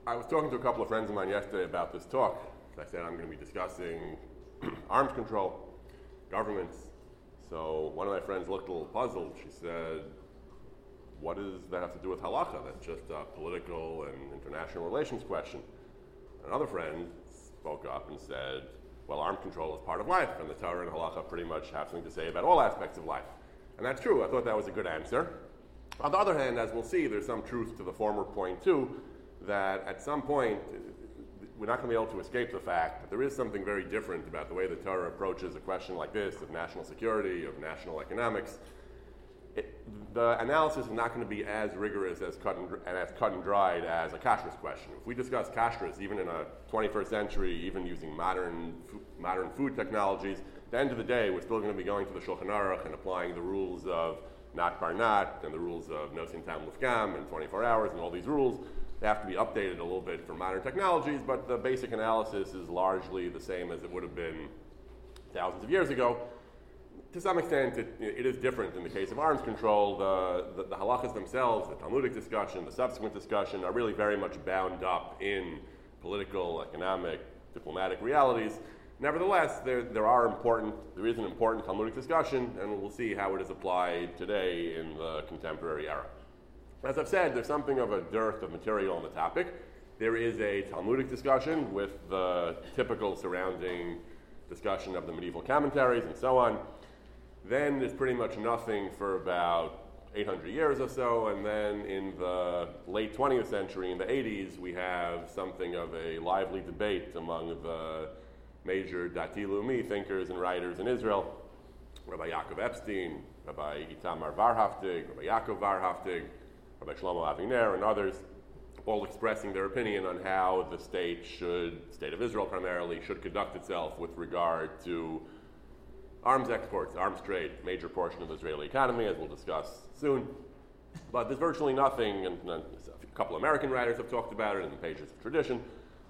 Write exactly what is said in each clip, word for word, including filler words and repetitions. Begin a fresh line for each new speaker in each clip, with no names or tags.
I was talking to a couple of friends of mine yesterday about this talk. As I said, I'm going to be discussing arms control, governments. So one of my friends looked a little puzzled. She said, what does that have to do with halacha? That's just a political and international relations question. Another friend spoke up and said, well, arms control is part of life, and the Torah and halacha pretty much have something to say about all aspects of life. And that's true. I thought that was a good answer. On the other hand, as we'll see, there's some truth to the former point too, that at some point we're not going to be able to escape the fact that there is something very different about the way the Torah approaches a question like this of national security, of national economics. It, the analysis is not going to be as rigorous as cut and, and as cut and dried as a kashrus question. If we discuss kashrus, even in a twenty-first century, even using modern modern food technologies, at the end of the day, we're still going to be going to the Shulchan Aruch and applying the rules of not bar not and the rules of nosin tam lufgam and twenty-four hours and all these rules. They have to be updated a little bit for modern technologies, but the basic analysis is largely the same as it would have been thousands of years ago. To some extent, it, it is different in the case of arms control. The, the, the halachas themselves, the Talmudic discussion, the subsequent discussion, are really very much bound up in political, economic, diplomatic realities. Nevertheless, there, there are important, there is an important Talmudic discussion, and we'll see how it is applied today in the contemporary era. As I've said, there's something of a dearth of material on the topic. There is a Talmudic discussion with the typical surrounding discussion of the medieval commentaries and so on. Then there's pretty much nothing for about eight hundred years or so, and then in the late twentieth century, in the eighties, we have something of a lively debate among the major Dati Leumi thinkers and writers in Israel. Rabbi Yaakov Epstein, Rabbi Itamar Varhaftig, Rabbi Yaakov Varhaftig, Rabbi Shlomo Aviner, and others, all expressing their opinion on how the state should, state of Israel primarily, should conduct itself with regard to arms exports, arms trade, major portion of the Israeli economy, as we'll discuss soon. But there's virtually nothing, and a couple of American writers have talked about it in the pages of tradition,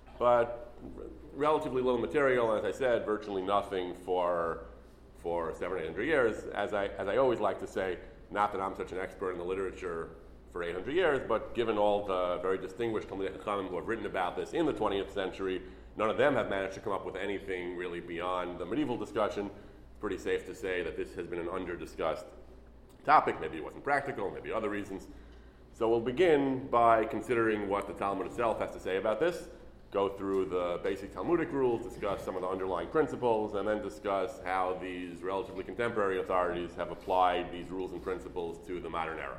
but relatively little material, and as I said, virtually nothing for for seven, eight hundred years. As I as I always like to say, not that I'm such an expert in the literature for eight hundred years, but given all the very distinguished Talmidei Chachamim who have written about this in the twentieth century, none of them have managed to come up with anything really beyond the medieval discussion. It's pretty safe to say that this has been an under-discussed topic. Maybe it wasn't practical, maybe other reasons. So we'll begin by considering what the Talmud itself has to say about this, go through the basic Talmudic rules, discuss some of the underlying principles, and then discuss how these relatively contemporary authorities have applied these rules and principles to the modern era.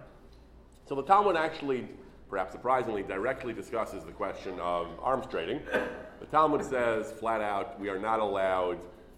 So the Talmud actually, perhaps surprisingly, directly discusses the question of arms trading. The Talmud says flat out, we are not allowed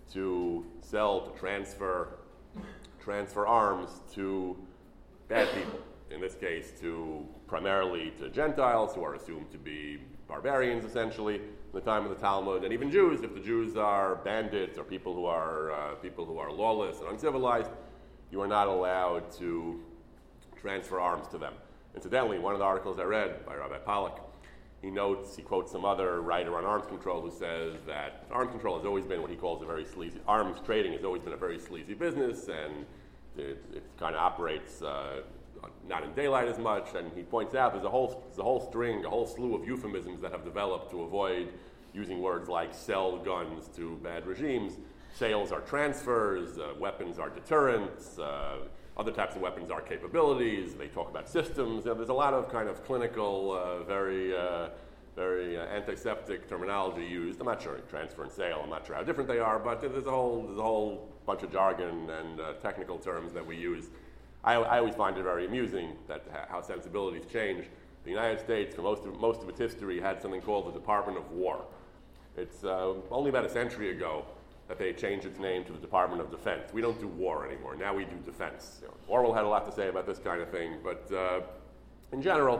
to sell, to transfer, transfer arms to bad people. In this case, to primarily to Gentiles, who are assumed to be barbarians, essentially, in the time of the Talmud, and even Jews. If the Jews are bandits or people who are uh, people who are lawless and uncivilized, you are not allowed to transfer arms to them. Incidentally, one of the articles I read by Rabbi Pollack, he notes, he quotes some other writer on arms control who says that arms control has always been what he calls a very sleazy, arms trading has always been a very sleazy business, and it, it kind of operates uh, not in daylight as much, and he points out there's a whole there's a whole string, a whole slew of euphemisms that have developed to avoid using words like sell guns to bad regimes. Sales are transfers, uh, weapons are deterrents, uh, other types of weapons are capabilities. They talk about systems. You know, there's a lot of kind of clinical, uh, very, uh, very uh, antiseptic terminology used. I'm not sure transfer and sale. I'm not sure how different they are, but there's a whole, there's a whole bunch of jargon and uh, technical terms that we use. I, I always find it very amusing that how sensibilities change. The United States, for most of most of its history, had something called the Department of War. It's uh, only about a century ago that they changed its name to the Department of Defense. We don't do war anymore. Now we do defense. You know, Orwell had a lot to say about this kind of thing, but uh, in general,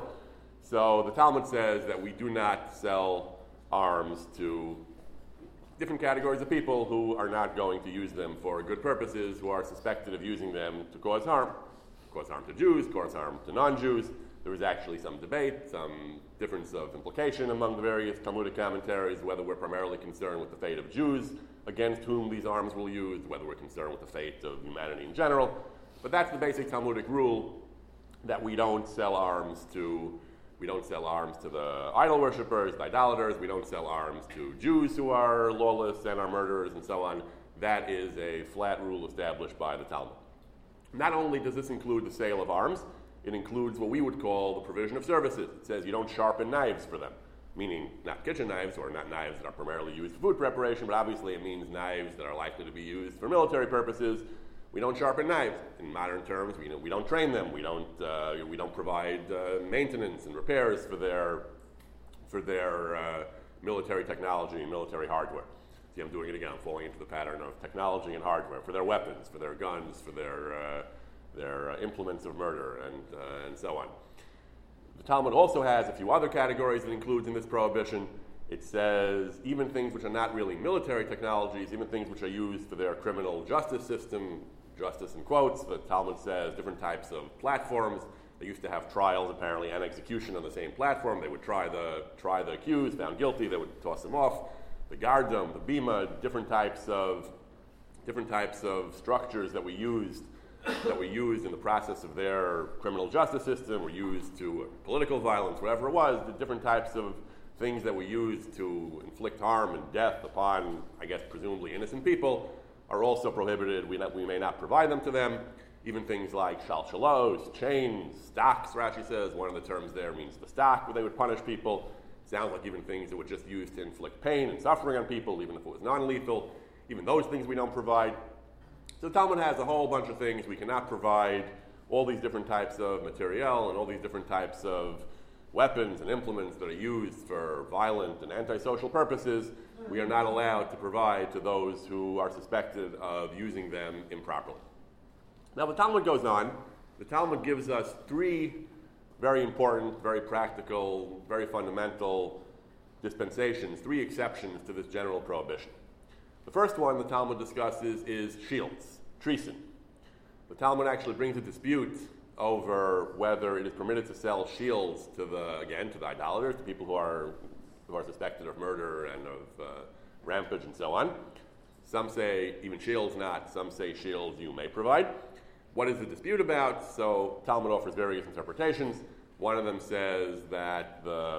so the Talmud says that we do not sell arms to different categories of people who are not going to use them for good purposes, who are suspected of using them to cause harm, cause harm to Jews, cause harm to non-Jews. There was actually some debate, some difference of implication among the various Talmudic commentaries, whether we're primarily concerned with the fate of Jews against whom these arms were used, whether we're concerned with the fate of humanity in general. But that's the basic Talmudic rule, that we don't sell arms to, we We don't sell arms to the idol worshippers, the idolaters. We don't sell arms to Jews who are lawless and are murderers and so on. That is a flat rule established by the Talmud. Not only does this include the sale of arms, it includes what we would call the provision of services. It says you don't sharpen knives for them, meaning not kitchen knives or not knives that are primarily used for food preparation, but obviously it means knives that are likely to be used for military purposes. We don't sharpen knives. In modern terms, we, you know, we don't train them. We don't uh, we don't provide uh, maintenance and repairs for their for their uh, military technology and military hardware. See, I'm doing it again. I'm falling into the pattern of technology and hardware for their weapons, for their guns, for their uh, their uh, implements of murder, and uh, and so on. The Talmud also has a few other categories it includes in this prohibition. It says even things which are not really military technologies, even things which are used for their criminal justice system, justice in quotes. The Talmud says different types of platforms. They used to have trials, apparently, and execution on the same platform. They would try the try the accused, found guilty, they would toss them off. The Gardum, the Bima, different types of different types of structures that we used that we used in the process of their criminal justice system, were used to political violence, whatever it was. The different types of things that we used to inflict harm and death upon, I guess, presumably innocent people, are also prohibited. We, not, we may not provide them to them. Even things like shalshalos, chains, stocks, Rashi says. One of the terms there means the stock where they would punish people. Sounds like even things that were just used to inflict pain and suffering on people, even if it was non-lethal. Even those things we don't provide. So the Talmud has a whole bunch of things we cannot provide, all these different types of materiel and all these different types of weapons and implements that are used for violent and antisocial purposes. We are not allowed to provide to those who are suspected of using them improperly. Now the Talmud goes on. The Talmud gives us three very important, very practical, very fundamental dispensations, three exceptions to this general prohibition. The first one the Talmud discusses is shields, treason. The Talmud actually brings a dispute over whether it is permitted to sell shields to the, again, to the idolaters, to people who are who are suspected of murder and of uh, rampage and so on. Some say even shields not, some say shields you may provide. What is the dispute about? So Talmud offers various interpretations. One of them says that the,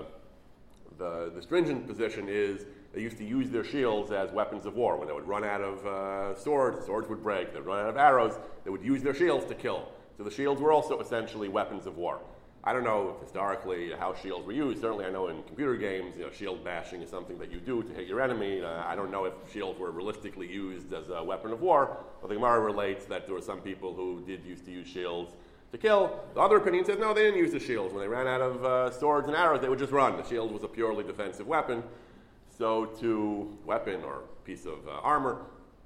the, the stringent position is they used to use their shields as weapons of war. When they would run out of uh, swords, swords would break. They'd run out of arrows, they would use their shields to kill. So the shields were also essentially weapons of war. I don't know if historically how shields were used. Certainly I know in computer games, you know, shield bashing is something that you do to hit your enemy. Uh, I don't know if shields were realistically used as a weapon of war, but the Gemara relates that there were some people who did used to use shields to kill. The other opinion says, no, they didn't use the shields. When they ran out of uh, swords and arrows, they would just run. The shield was a purely defensive weapon. So to weapon or piece of uh, armor.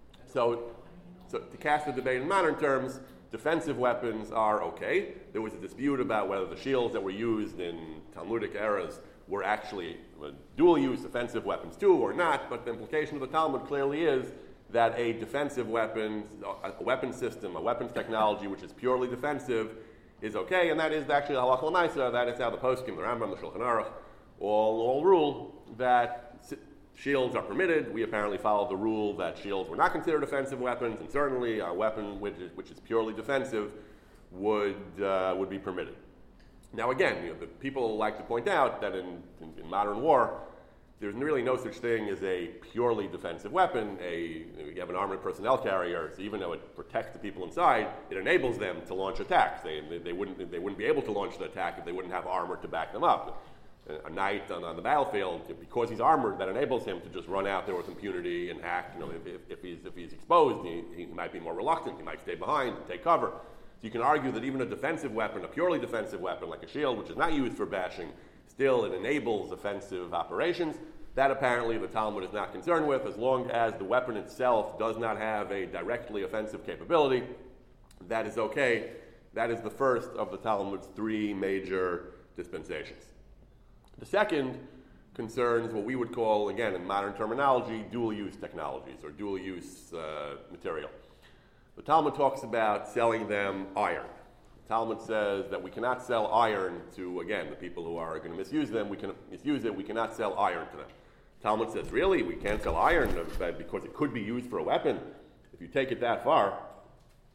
So, so to cast the debate in modern terms, defensive weapons are okay. There was a dispute about whether the shields that were used in Talmudic eras were actually uh, dual-use offensive weapons too or not, but the implication of the Talmud clearly is that a defensive weapon, a weapon system, a weapons technology which is purely defensive is okay, and that is actually the halacha l'maisa. That is how the poskim, the Rambam, the Shulchan Aruch, all, all rule that shields are permitted. We apparently follow the rule that shields were not considered offensive weapons, and certainly a weapon which is, which is purely defensive would uh, would be permitted. Now again, you know, the people like to point out that in, in, in modern war, there's really no such thing as a purely defensive weapon. A, you have an armored personnel carrier, so even though it protects the people inside, it enables them to launch attacks. They, they, they, wouldn't, they wouldn't be able to launch the attack if they wouldn't have armor to back them up. A knight on, on the battlefield, because he's armored, that enables him to just run out there with impunity and hack. You know, if, if, if he's if he's exposed, he, he might be more reluctant. He might stay behind and take cover. So you can argue that even a defensive weapon, a purely defensive weapon like a shield, which is not used for bashing, still it enables offensive operations. That apparently the Talmud is not concerned with, as long as the weapon itself does not have a directly offensive capability. That is okay. That is the first of the Talmud's three major dispensations. The second concerns what we would call, again, in modern terminology, dual-use technologies or dual-use uh, material. The Talmud talks about selling them iron. The Talmud says that we cannot sell iron to, again, the people who are going to misuse them. We can misuse it. We cannot sell iron to them. The Talmud says, really? We can't sell iron because it could be used for a weapon? If you take it that far,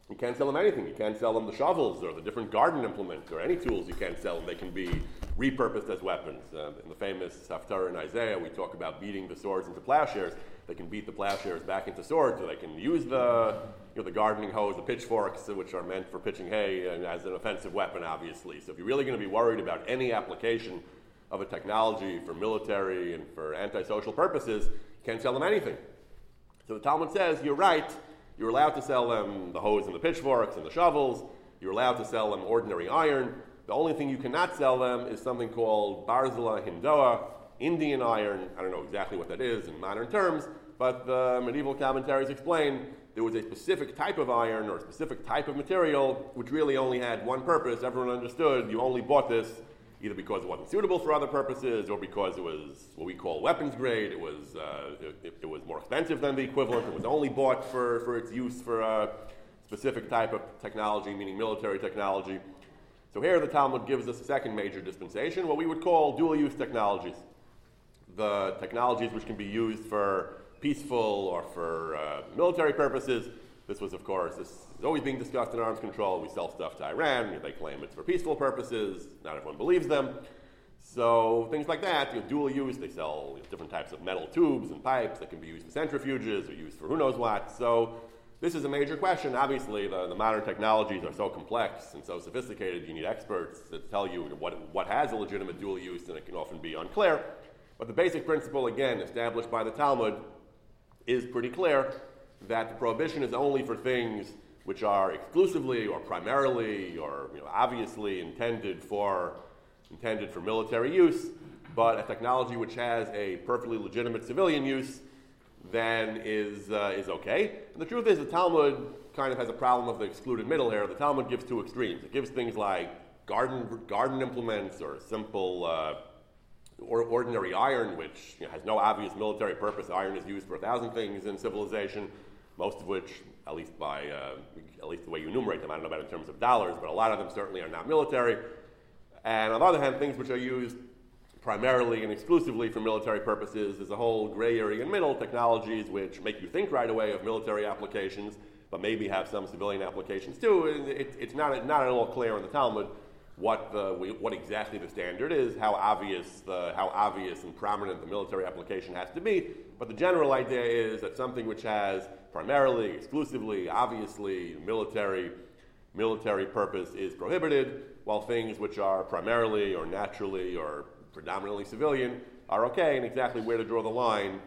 You can't sell them anything. You can't sell them the shovels or the different garden implements or any tools. You can't sell them. They can be repurposed as weapons. Uh, in the famous Haftarah in Isaiah, we talk about beating the swords into plowshares. They can beat the plowshares back into swords, or they can use the, you know, the gardening hoes, the pitchforks, which are meant for pitching hay, and as an offensive weapon, obviously. So if you're really going to be worried about any application of a technology for military and for antisocial purposes, you can't sell them anything. So the Talmud says, you're right. You're allowed to sell them the hoes and the pitchforks and the shovels. You're allowed to sell them ordinary iron. The only thing you cannot sell them is something called Barzela Hindoa, Indian iron. I don't know exactly what that is in modern terms, but the medieval commentaries explain there was a specific type of iron or a specific type of material which really only had one purpose. Everyone understood you only bought this either because it wasn't suitable for other purposes or because it was what we call weapons grade. It was uh, it, it was more expensive than the equivalent. It was only bought for, for its use for a specific type of technology, meaning military technology. So here the Talmud gives us a second major dispensation, what we would call dual-use technologies. The technologies which can be used for peaceful or for uh, military purposes. This was, of course, this is always being discussed in arms control. We sell stuff to Iran. They claim it's for peaceful purposes. Not everyone believes them. So things like that, you know, dual use. They sell you know, different types of metal tubes and pipes that can be used for centrifuges or used for who knows what. So this is a major question. Obviously, the, the modern technologies are so complex and so sophisticated. You need experts to tell you what, what has a legitimate dual use, and it can often be unclear. But the basic principle, again, established by the Talmud, is pretty clear that the prohibition is only for things which are exclusively or primarily or you know, obviously intended for intended for military use, but a technology which has a perfectly legitimate civilian use then is uh, is okay. And the truth is the Talmud kind of has a problem of the excluded middle here. The Talmud gives two extremes. It gives things like garden garden implements or simple uh, or ordinary iron, which you know, has no obvious military purpose. Iron is used for a thousand things in civilization, most of which, at least by uh, at least the way you enumerate them, I don't know about in terms of dollars, but a lot of them certainly are not military. And on the other hand, things which are used primarily and exclusively for military purposes is a whole gray area in middle, technologies which make you think right away of military applications, but maybe have some civilian applications too. It, it, it's not, not at all clear in the Talmud what the what exactly the standard is, how obvious the how obvious and prominent the military application has to be. But the general idea is that something which has primarily, exclusively, obviously military military purpose is prohibited, while things which are primarily or naturally or predominantly civilian are okay, and exactly where to draw the line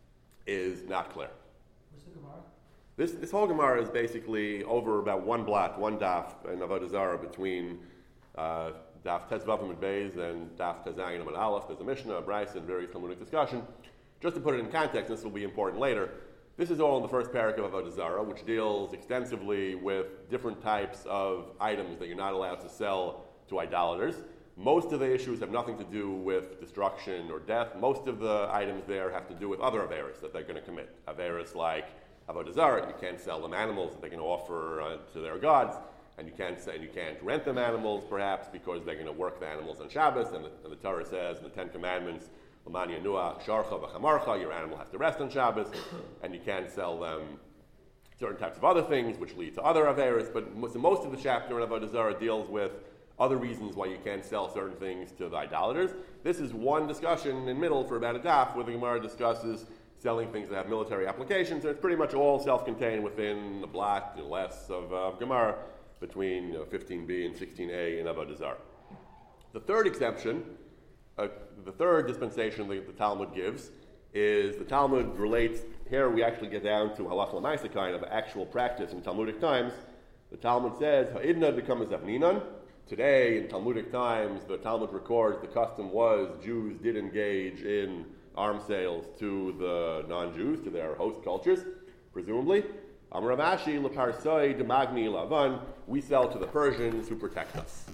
is not clear.
What's the Gemara?
This this whole Gemara is basically over about one block, one daf in Avodah Zarah between Uh, Daf Tezvav Amud Beis and Daf Tezayin Amud Aleph. There's a Mishnah, a Brisa, and various Talmudic discussion. Just to put it in context, this will be important later. This is all in the first paragraph of Avodah Zarah, which deals extensively with different types of items that you're not allowed to sell to idolaters. Most of the issues have nothing to do with destruction or death. Most of the items there have to do with other averos that they're going to commit. Averos like Avodah Zarah, you can't sell them animals that they can offer uh, to their gods. And you can't say, and you can't rent them animals, perhaps, because they're going to work the animals on Shabbos. And the, and the Torah says in the Ten Commandments, "L'man yanua sharcha v'chamarcha," your animal has to rest on Shabbos, and you can't sell them certain types of other things, which lead to other averos. But most, most of the chapter in Avodah Zarah deals with other reasons why you can't sell certain things to the idolaters. This is one discussion in middle for about a daf, where the Gemara discusses selling things that have military applications, and it's pretty much all self-contained within the block, and less of uh, Gemara, between you know, fifteen b and sixteen a in Avodah Zarah. The third exemption, uh, the third dispensation that the Talmud gives, is the Talmud relates, here we actually get down to halacha l'maisa kind of actual practice in Talmudic times. The Talmud says, ha'idna becomes avninan. Today, in Talmudic times, the Talmud records the custom was Jews did engage in arms sales to the non-Jews, to their host cultures, presumably. Amar Rav Ashi leparsoi demagni lavan, we sell to the Persians who protect us.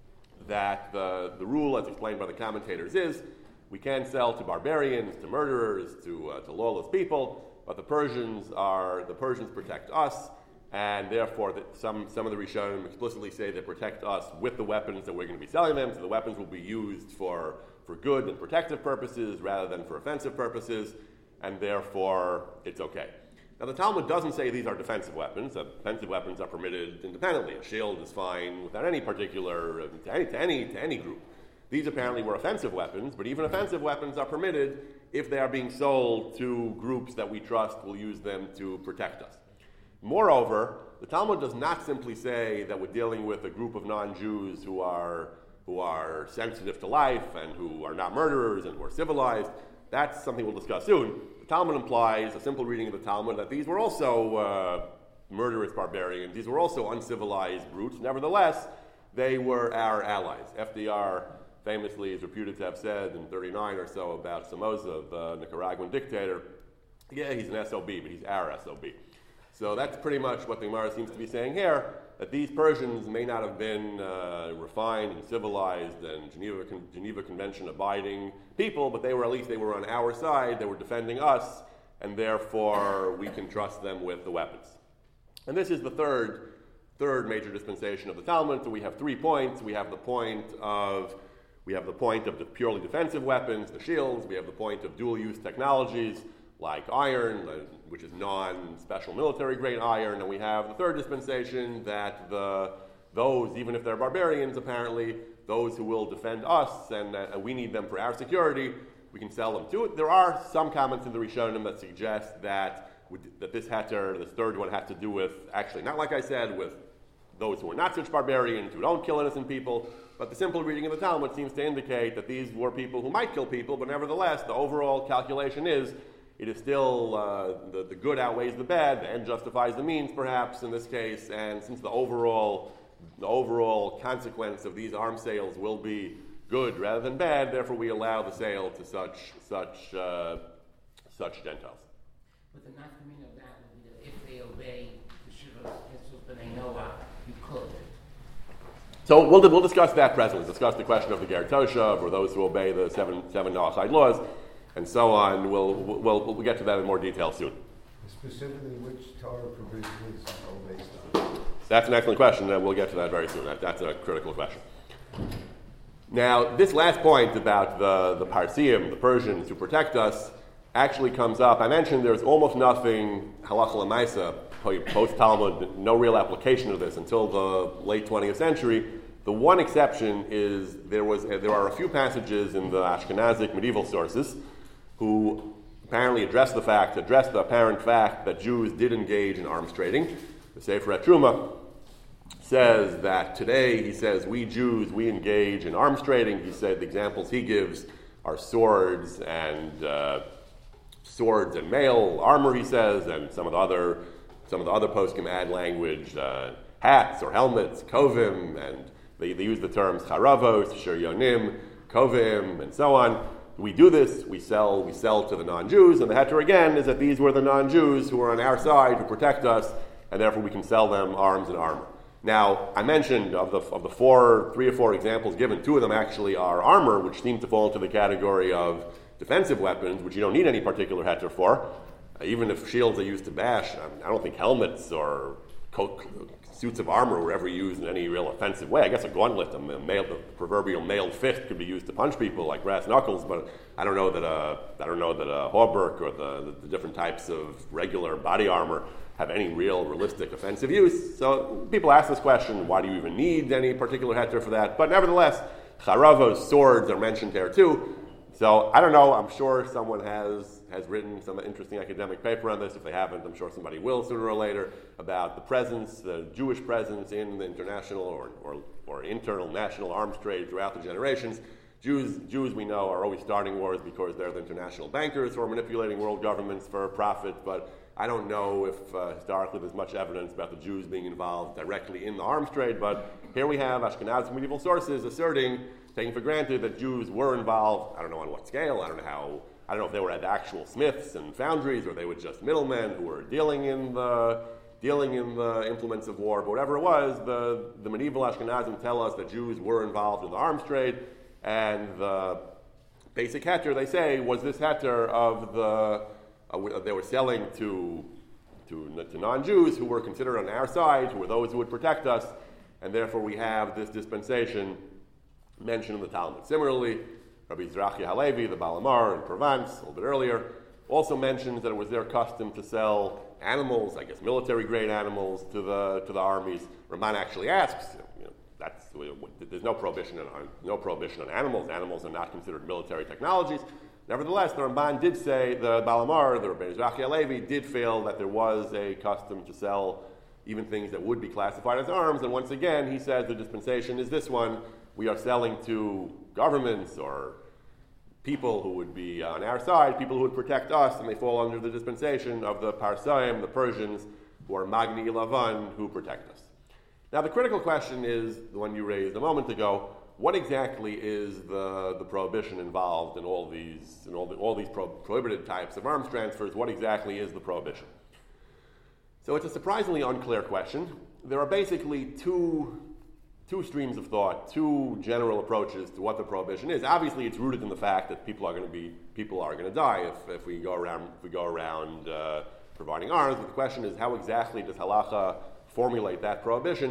That the, the rule, as explained by the commentators, is we can't sell to barbarians, to murderers, to uh, to lawless people, but the Persians are the Persians protect us, and therefore that some some of the Rishonim explicitly say they protect us with the weapons that we're going to be selling them. So the weapons will be used for for good and protective purposes rather than for offensive purposes, and therefore it's okay. Now, the Talmud doesn't say these are defensive weapons. Uh, defensive weapons are permitted independently. A shield is fine without any particular, uh, to, any, to, any, to any group. These apparently were offensive weapons, but even offensive weapons are permitted if they are being sold to groups that we trust will use them to protect us. Moreover, the Talmud does not simply say that we're dealing with a group of non-Jews who are, who are sensitive to life and who are not murderers and who are civilized. That's something we'll discuss soon. The Talmud implies, a simple reading of the Talmud, that these were also uh, murderous barbarians. These were also uncivilized brutes. Nevertheless, they were our allies. F D R famously is reputed to have said in thirty-nine or so about Somoza, the Nicaraguan dictator, yeah, he's an S O B, but he's our S O B. So that's pretty much what the Gemara seems to be saying here, that these Persians may not have been uh, refined and civilized and Geneva, Con- Geneva Convention abiding people, but they were at least they were on our side, they were defending us, and therefore we can trust them with the weapons. And this is the third, third major dispensation of the Talmud. So we have three points. We have the point of we have the point of the purely defensive weapons, the shields. We have the point of dual-use technologies like iron, which is non-special military-grade iron, and we have the third dispensation that the those, even if they're barbarians, apparently, those who will defend us and uh, we need them for our security, we can sell them to it. There are some comments in the Rishonim that suggest that that this heter, this third one, had to do with, actually, not like I said, with those who are not such barbarians, who don't kill innocent people, but the simple reading of the Talmud seems to indicate that these were people who might kill people, but nevertheless, the overall calculation is it is still, uh, the, the good outweighs the bad, the end justifies the means, perhaps, in this case, and since the overall, the overall consequence of these arms sales will be good rather than bad, therefore we allow the sale to such, such, uh, such Gentiles.
But the nafkamina of that would be that if they obey the Shuvah Ketzos B'nai Noah, you could.
So we'll, we'll discuss that presently, discuss the question of the Ger Toshav, or those who obey the seven, seven Noahide laws, and so on. We'll, we'll, we'll get to that in more detail soon.
Specifically, which Torah provision is all based on?
That's an excellent question, and we'll get to that very soon. That, that's a critical question. Now, this last point about the, the Parsiim, the Persians who protect us, actually comes up. I mentioned there's almost nothing halacha l'maisa, post-Talmud, no real application of this until the late twentieth century. The one exception is there was there are a few passages in the Ashkenazic medieval sources who apparently address the fact, address the apparent fact that Jews did engage in arms trading. The Sefer Truma says that today, he says, we Jews, we engage in arms trading. He said the examples he gives are swords and uh, swords and mail armor, he says, and some of the other some of the other poskim add language, uh, hats or helmets, kovim, and they, they use the terms charavos, shiryonim, kovim, and so on. We do this, we sell, we sell to the non-Jews, and the heter again is that these were the non-Jews who are on our side, who protect us, and therefore we can sell them arms and armor. Now, I mentioned of the of the four, three or four examples given, two of them actually are armor, which seem to fall into the category of defensive weapons, which you don't need any particular heter for. Uh, even if shields are used to bash, I, mean, I don't think helmets or coat, suits of armor were ever used in any real offensive way. I guess a gauntlet, a mail, the proverbial mailed fist, could be used to punch people like brass knuckles, but I don't know that a I don't know that a hauberk or the, the, the different types of regular body armor have any real realistic offensive use. So people ask this question, why do you even need any particular heter for that? But nevertheless, charavos, swords, are mentioned there too. So I don't know, I'm sure someone has, has written some interesting academic paper on this. If they haven't, I'm sure somebody will sooner or later, about the presence, the Jewish presence in the international or, or, or internal national arms trade throughout the generations. Jews, Jews we know are always starting wars because they're the international bankers who are manipulating world governments for profit, but I don't know if uh, historically there's much evidence about the Jews being involved directly in the arms trade, but here we have Ashkenazic medieval sources asserting, taking for granted that Jews were involved. I don't know on what scale, I don't know how, I don't know if they were at the actual smiths and foundries or they were just middlemen who were dealing in the dealing in the implements of war, but whatever it was, the, the medieval Ashkenazim tell us that Jews were involved in the arms trade, and the basic heter, they say, was this heter of the Uh, they were selling to, to, to non-Jews who were considered on our side, who were those who would protect us, and therefore we have this dispensation mentioned in the Talmud. Similarly, Rabbi Zerachia Halevi, the Baal HaMaor in Provence, a little bit earlier, also mentions that it was their custom to sell animals, I guess military-grade animals, to the to the armies. Ramban actually asks, you know, that's there's no prohibition on no prohibition on animals. Animals are not considered military technologies. Nevertheless, the Ramban did say, the Balamar, the Rabbeinu Zachia Levi, did feel that there was a custom to sell even things that would be classified as arms. And once again, he says the dispensation is this one. We are selling to governments or people who would be on our side, people who would protect us, and they fall under the dispensation of the Parsaim, the Persians, who are Magni Lavan, who protect us. Now, the critical question is the one you raised a moment ago. What exactly is the, the prohibition involved in all these in all, the, all these pro- prohibited types of arms transfers? What exactly is the prohibition? So it's a surprisingly unclear question. There are basically two two streams of thought, two general approaches to what the prohibition is. Obviously, it's rooted in the fact that people are going to be people are going to die if, if we go around if we go around uh, providing arms. But the question is, how exactly does halacha formulate that prohibition?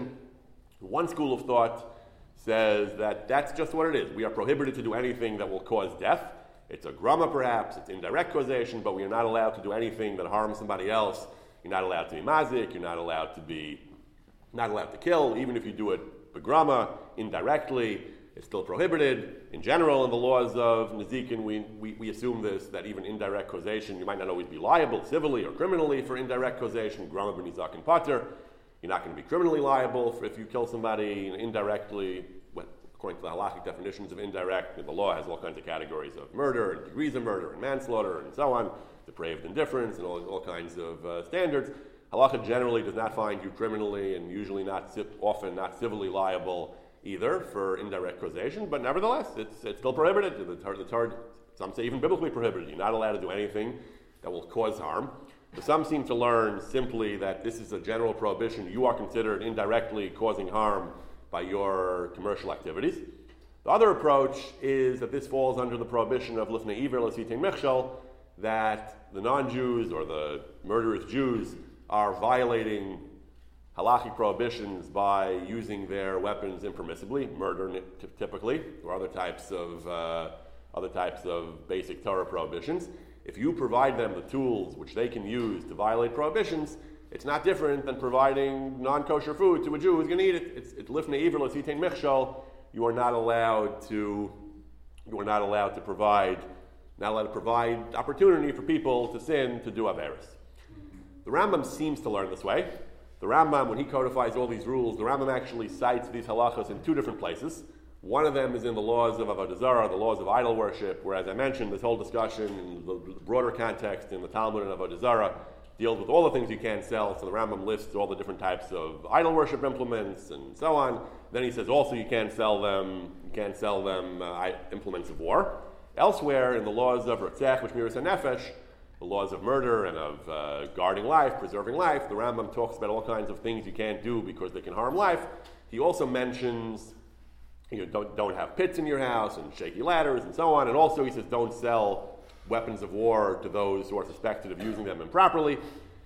One school of thought says that that's just what it is. We are prohibited to do anything that will cause death. It's a grama, perhaps. It's indirect causation, but we are not allowed to do anything that harms somebody else. You're not allowed to be mazik. You're not allowed to be not allowed to kill, even if you do it begrama, indirectly. It's still prohibited. In general, in the laws of Nezikin, we, we, we assume this, that even indirect causation, you might not always be liable civilly or criminally for indirect causation. Grama b'nizak and pater. You're not going to be criminally liable for if you kill somebody indirectly. Well, according to the halachic definitions of indirect, the law has all kinds of categories of murder and degrees of murder and manslaughter and so on, depraved indifference and all, all kinds of uh, standards. Halacha generally does not find you criminally and usually not often not civilly liable either for indirect causation, but nevertheless, it's it's still prohibited. The tar, the tar, some say even biblically prohibited. You're not allowed to do anything that will cause harm. But some seem to learn simply that this is a general prohibition. You are considered indirectly causing harm by your commercial activities. The other approach is that this falls under the prohibition of lifnei iver l'sitein michshel, that the non-Jews or the murderous Jews are violating halachic prohibitions by using their weapons impermissibly, murder t- typically, or other types of uh, other types of basic Torah prohibitions. If you provide them the tools which they can use to violate prohibitions, it's not different than providing non-kosher food to a Jew who's going to eat it. It's it's lifnei iver l'sitein michshel. You are not allowed to you are not allowed to provide not allowed to provide opportunity for people to sin, to do averos. The Rambam seems to learn this way. The Rambam, when he codifies all these rules, the Rambam actually cites these halachas in two different places. One of them is in the laws of Avodah Zarah, the laws of idol worship, where, as I mentioned, this whole discussion in the broader context in the Talmud and Avodah Zarah deals with all the things you can't sell. So the Rambam lists all the different types of idol worship implements and so on. Then he says also you can't sell them, you can't sell them uh, implements of war. Elsewhere, in the laws of Ratzach, Mishmiras HaNefesh, the laws of murder and of uh, guarding life, preserving life, the Rambam talks about all kinds of things you can't do because they can harm life. He also mentions you know, don't, don't have pits in your house and shaky ladders and so on. And also he says don't sell weapons of war to those who are suspected of using them improperly.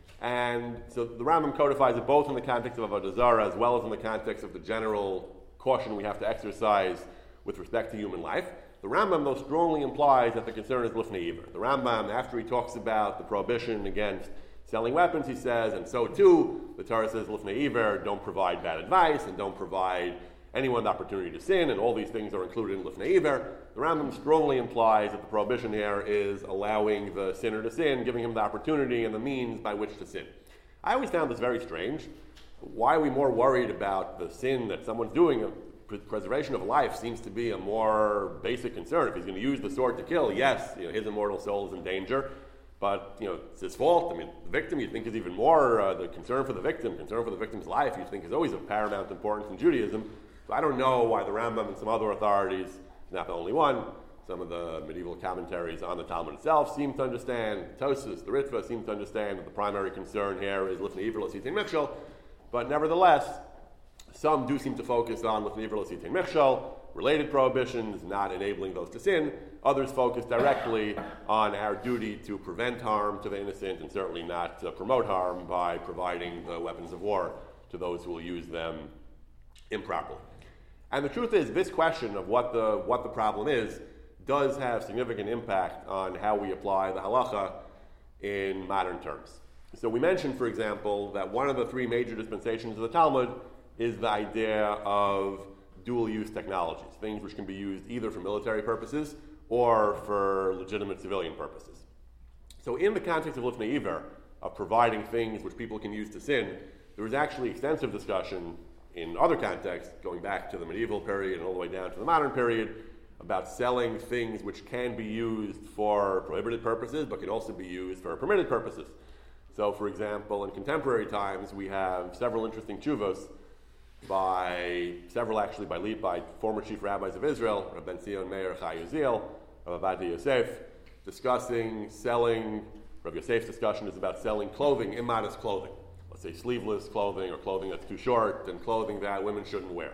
And so the Rambam codifies it both in the context of Avodah Zarah as well as in the context of the general caution we have to exercise with respect to human life. The Rambam, though, strongly implies that the concern is lifnei iver. The Rambam, after he talks about the prohibition against selling weapons, he says, and so too, the Torah says lifnei iver, don't provide bad advice and don't provide anyone the opportunity to sin, and all these things are included in lifnei iver. The Rambam strongly implies that the prohibition here is allowing the sinner to sin, giving him the opportunity and the means by which to sin. I always found this very strange. Why are we more worried about the sin that someone's doing? Preservation of life seems to be a more basic concern. If he's going to use the sword to kill, yes, you know, his immortal soul is in danger, but you know it's his fault. I mean, the victim you think is even more uh, the concern for the victim, concern for the victim's life. You think is always of paramount importance in Judaism. So I don't know why the Rambam and some other authorities, not the only one, some of the medieval commentaries on the Talmud itself seem to understand. Tosfos, the Ritva seem to understand that the primary concern here is lifnei iver l'sitein michshel, but nevertheless. Some do seem to focus on lifnei iver l'sitein michshel, related prohibitions, not enabling those to sin. Others focus directly on our duty to prevent harm to the innocent and certainly not to promote harm by providing the weapons of war to those who will use them improperly. And the truth is, this question of what the what the problem is does have significant impact on how we apply the halacha in modern terms. So we mentioned, for example, that one of the three major dispensations of the Talmud is the idea of dual-use technologies, things which can be used either for military purposes or for legitimate civilian purposes. So in the context of Lifnei Iver, of providing things which people can use to sin, there was actually extensive discussion in other contexts, going back to the medieval period and all the way down to the modern period, about selling things which can be used for prohibited purposes, but can also be used for permitted purposes. So, for example, in contemporary times, we have several interesting tshuvos by several, actually, by lead by former chief rabbis of Israel, Rav Ben Zion Meir Chai Uziel, Rav Ovadia Yosef, discussing selling. Rav Yosef's discussion is about selling clothing, immodest clothing. Let's say sleeveless clothing or clothing that's too short and clothing that women shouldn't wear.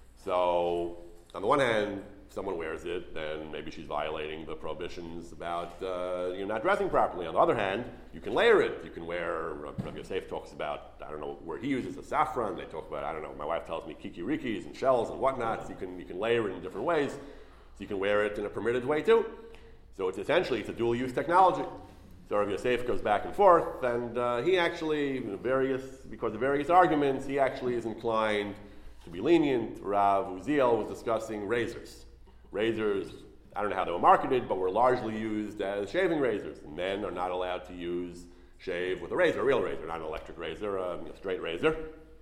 So, on the one hand, if someone wears it, then maybe she's violating the prohibitions about uh, you're not dressing properly. On the other hand, you can layer it. You can wear, Rav Yosef talks about, I don't know where he uses a saffron. They talk about, I don't know, my wife tells me kikirikis and shells and whatnot. So you can, you can layer it in different ways. So you can wear it in a permitted way too. So it's essentially, it's a dual-use technology. So Rav Yosef goes back and forth, and uh, he actually, you know, various, because of various arguments, he actually is inclined to be lenient. Rav Uziel was discussing razors. Razors, I don't know how they were marketed, but were largely used as shaving razors. Men are not allowed to use, shave with a razor, a real razor, not an electric razor, a you know, straight razor.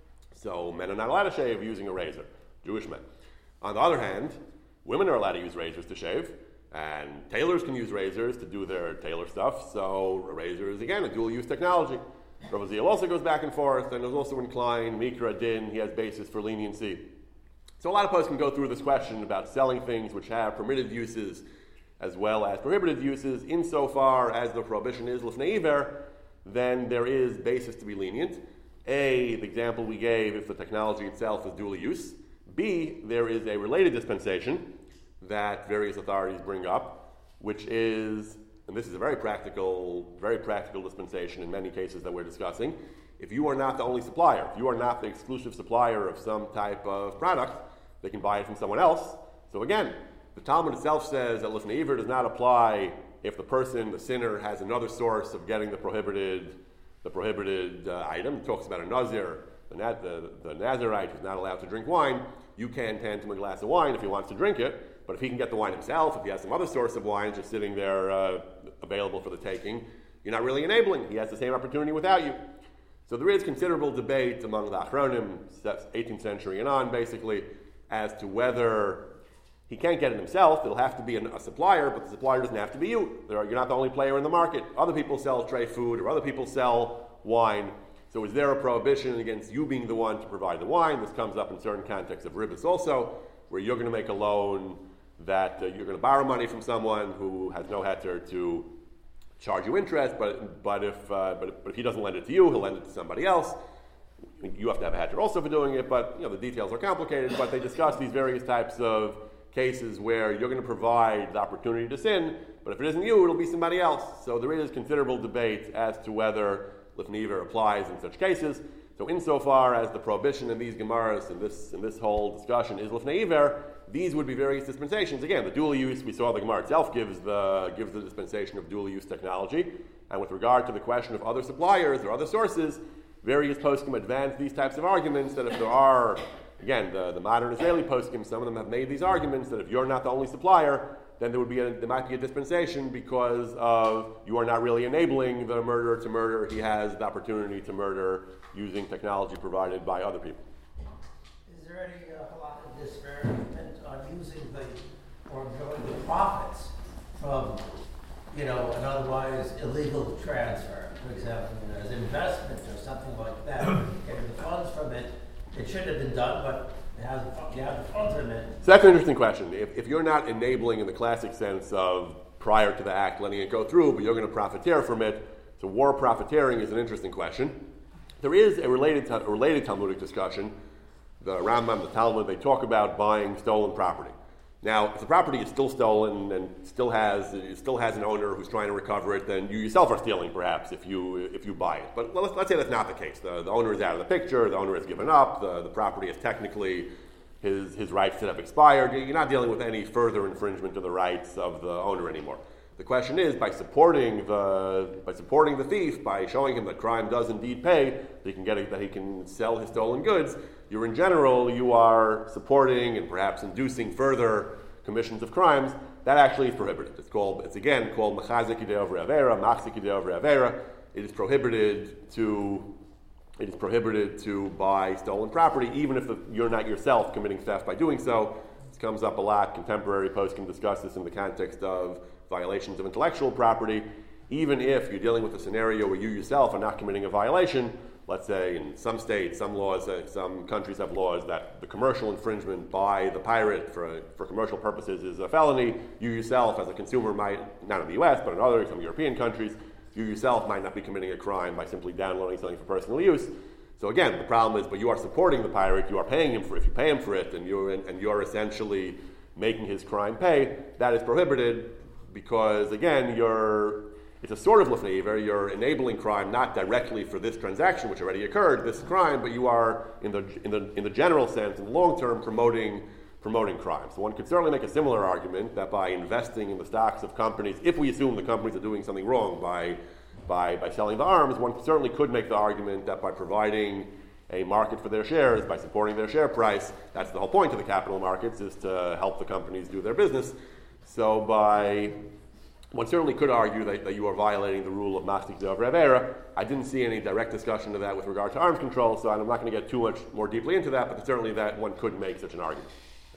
So men are not allowed to shave using a razor, Jewish men. On the other hand, women are allowed to use razors to shave, and tailors can use razors to do their tailor stuff, so a razor is, again, a dual-use technology. Rav Uziel also goes back and forth, and is also inclined, Mikra Din, he has basis for leniency. So a lot of posts can go through this question about selling things which have permitted uses as well as prohibited uses. Insofar as the prohibition is Lifnei Iver, then there is basis to be lenient. A, the example we gave, if the technology itself is dual use. B, there is a related dispensation that various authorities bring up, which is, and this is a very practical, very practical dispensation in many cases that we're discussing. If you are not the only supplier, if you are not the exclusive supplier of some type of product, they can buy it from someone else. So again, the Talmud itself says that Lifnei Iver does not apply if the person, the sinner, has another source of getting the prohibited, the prohibited uh, item. It talks about a Nazir, the, the, the Nazirite who's not allowed to drink wine. You can hand him a glass of wine if he wants to drink it, but if he can get the wine himself, if he has some other source of wine just sitting there uh, available for the taking, you're not really enabling. He has the same opportunity without you. So there is considerable debate among the Achronim, eighteenth century and on, basically, as to whether he can't get it himself. It'll have to be a, a supplier, but the supplier doesn't have to be you. There are, you're not the only player in the market. Other people sell tray food, or other people sell wine. So is there a prohibition against you being the one to provide the wine? This comes up in certain contexts of ribbis also, where you're going to make a loan that uh, you're going to borrow money from someone who has no heter to charge you interest, but but if uh, but, but if he doesn't lend it to you, he'll lend it to somebody else. You have to have a heter also for doing it, but you know the details are complicated. But they discuss these various types of cases where you're going to provide the opportunity to sin, but if it isn't you, it'll be somebody else. So there is considerable debate as to whether Lifnei Iver applies in such cases. So insofar as the prohibition in these Gemaras and this in this whole discussion is Lifnei Iver, these would be various dispensations. Again, the dual use, we saw the Gemara itself gives the gives the dispensation of dual use technology. And with regard to the question of other suppliers or other sources, various poskim advance these types of arguments that if there are, again, the, the modern Israeli poskim, some of them have made these arguments that if you're not the only supplier, then there would be a, there might be a dispensation because of you are not really enabling the murderer to murder. He has the opportunity to murder using technology provided by other people.
Is there any uh, halakha disparagement on using the or enjoying the profits from, you know, an otherwise illegal transfer, for example, you know, as investment or something like that, getting the funds from it? It should have been done, but it has, you have the funds from it.
So that's an interesting question. If, if you're not enabling in the classic sense of prior to the act letting it go through, but you're going to profiteer from it, so war profiteering is an interesting question. There is a related, a related Talmudic discussion. The Rambam, the Talmud, they talk about buying stolen property. Now, if the property is still stolen and still has it still has an owner who's trying to recover it, then you yourself are stealing, perhaps, if you if you buy it. But well, let's, let's say that's not the case. The, the owner is out of the picture. The owner has given up. The, the property is technically his his rights that have expired. You're not dealing with any further infringement of the rights of the owner anymore. The question is, by supporting the by supporting the thief, by showing him that crime does indeed pay, that he can get it, that he can sell his stolen goods, you're in general you are supporting and perhaps inducing further commissions of crimes. That actually is prohibited. It's called it's again called mechazik yidei over avera, machzik yidei over avera. It is prohibited to it is prohibited to buy stolen property, even if the, you're not yourself committing theft by doing so. This comes up a lot. Contemporary posts can discuss this in the context of violations of intellectual property. Even if you're dealing with a scenario where you yourself are not committing a violation, let's say in some states, some laws, uh, some countries have laws that the commercial infringement by the pirate for for commercial purposes is a felony. You yourself, as a consumer, might, not in the U S, but in other, some European countries, you yourself might not be committing a crime by simply downloading something for personal use. So again, the problem is, but you are supporting the pirate, you are paying him for it. If you pay him for it, and you're, and you're essentially making his crime pay, that is prohibited because, again, you're it's a sort of lefnei iver. You're enabling crime not directly for this transaction, which already occurred, this crime, but you are, in the in the in the general sense, in the long term, promoting promoting crime. So one could certainly make a similar argument that by investing in the stocks of companies, if we assume the companies are doing something wrong by by by selling the arms, one certainly could make the argument that by providing a market for their shares, by supporting their share price, that's the whole point of the capital markets, is to help the companies do their business. So by one certainly could argue that, that you are violating the rule of machzik yidei over avera. I didn't see any direct discussion of that with regard to arms control, so I'm not going to get too much more deeply into that, but certainly that one could make such an argument.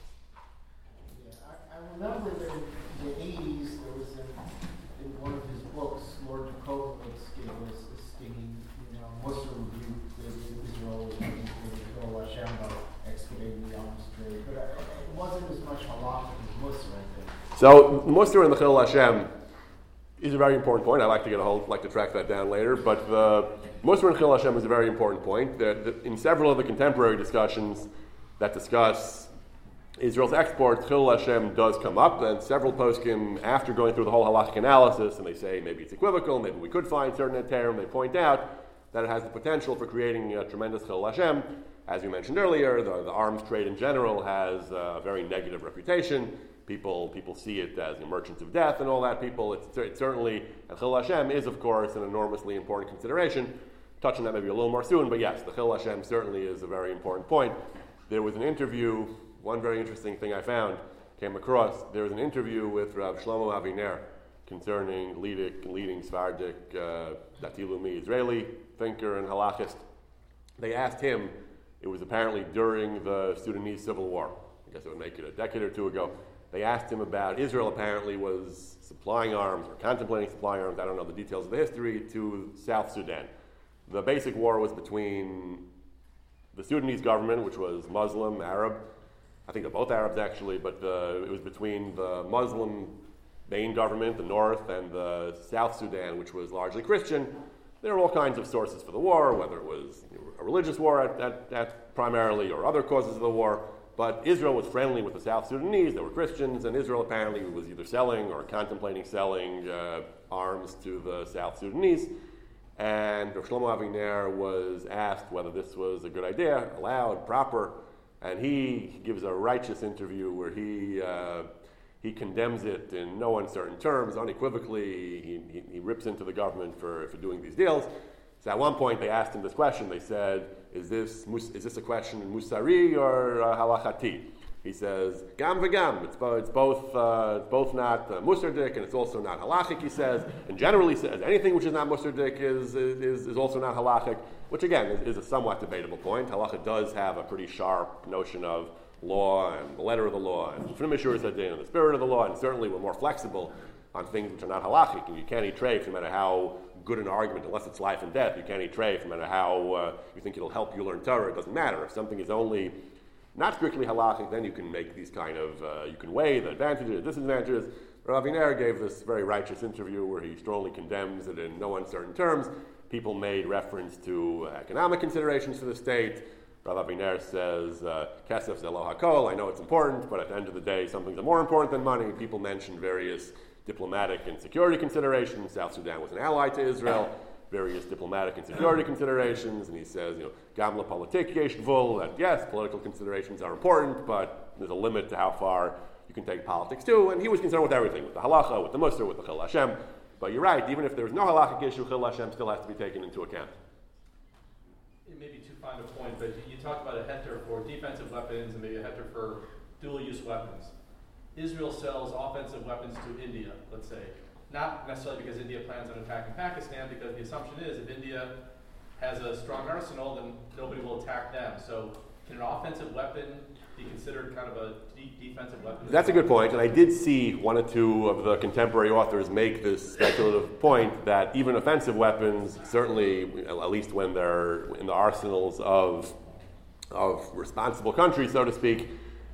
Yeah, I, I remember in the eighties, there was in, in one of his books, Lord Djokovic gave us a stinging, you know, Musser rebuke that Israel was doing for Hillel Hashem about excavating the arms trade, but I, it wasn't as much halakha as Musser, I think.
So Musser and the Hillel Hashem is a very important point. I like to get a hold, like to track that down later. But the Musser and Hillel Hashem is a very important point. That, that in several of the contemporary discussions that discuss Israel's exports, Hillel Hashem does come up, and several poskim, after going through the whole halachic analysis, and they say maybe it's equivocal, maybe we could find certain heterim, they point out that it has the potential for creating a tremendous Hillel Hashem. As we mentioned earlier, the, the arms trade in general has a very negative reputation. People people see it as the merchants of death and all that. People, it's, it's certainly, and Hillel Hashem is, of course, an enormously important consideration. Touch on that maybe a little more soon, but yes, the Hillel Hashem certainly is a very important point. There was an interview, one very interesting thing I found, came across, there was an interview with Rav Shlomo Aviner concerning leading, leading Sephardic uh, Dati Leumi Israeli thinker and halachist. They asked him, it was apparently during the Sudanese Civil War, I guess it would make it a decade or two ago. They asked him about Israel apparently was supplying arms or contemplating supplying arms, I don't know the details of the history, to South Sudan. The basic war was between the Sudanese government, which was Muslim, Arab, I think they're both Arabs actually, but uh, it was between the Muslim main government, the north, and the South Sudan, which was largely Christian. There were all kinds of sources for the war, whether it was you know, a religious war at, at, at primarily or other causes of the war. But Israel was friendly with the South Sudanese. They were Christians, and Israel apparently was either selling or contemplating selling uh, arms to the South Sudanese. And Rav Shlomo Aviner was asked whether this was a good idea, allowed, proper, and he gives a righteous interview where he uh, he condemns it in no uncertain terms, unequivocally. He, he, he rips into the government for, for doing these deals. So at one point they asked him this question. They said, is this is this a question in Musari or uh, halachati? He says, gam v'gam. It's, bo- it's both uh, it's both not uh, musardik and it's also not halachic, he says. And generally says anything which is not musardik is, is, is also not halachic, which again is, is a somewhat debatable point. Halacha does have a pretty sharp notion of law and the letter of the law and the spirit of the law, and certainly we're more flexible on things which are not halachic. And you can't eat treif no matter how good an argument, unless it's life and death. You can't eat treif no matter how uh, you think it'll help you learn Torah. It doesn't matter. If something is only not strictly halachic, then you can make these kind of, uh, you can weigh the advantages and disadvantages. Rav Aviner gave this very righteous interview where he strongly condemns it in no uncertain terms. People made reference to economic considerations for the state. Rav Aviner says, Kesef zelo hakol, I know it's important, but at the end of the day, something's more important than money. People mentioned various diplomatic and security considerations. South Sudan was an ally to Israel. Various diplomatic and security considerations, and he says, you know, gamla politik yesh gvul, that yes, political considerations are important, but there's a limit to how far you can take politics too, and he was concerned with everything, with the halacha, with the Musar, with the Chil Hashem. But you're right, even if there's no halachic issue, Chil Hashem still has to be taken into account.
It may be too fine a point, but you talked about a heter for defensive weapons and maybe a heter for dual-use weapons. Israel sells offensive weapons to India, let's say. Not necessarily because India plans on attacking Pakistan, because the assumption is if India has a strong arsenal, then nobody will attack them. So can an offensive weapon be considered kind of a de- defensive weapon?
That's a good point, and I did see one or two of the contemporary authors make this speculative point that even offensive weapons, certainly, at least when they're in the arsenals of, of responsible countries, so to speak,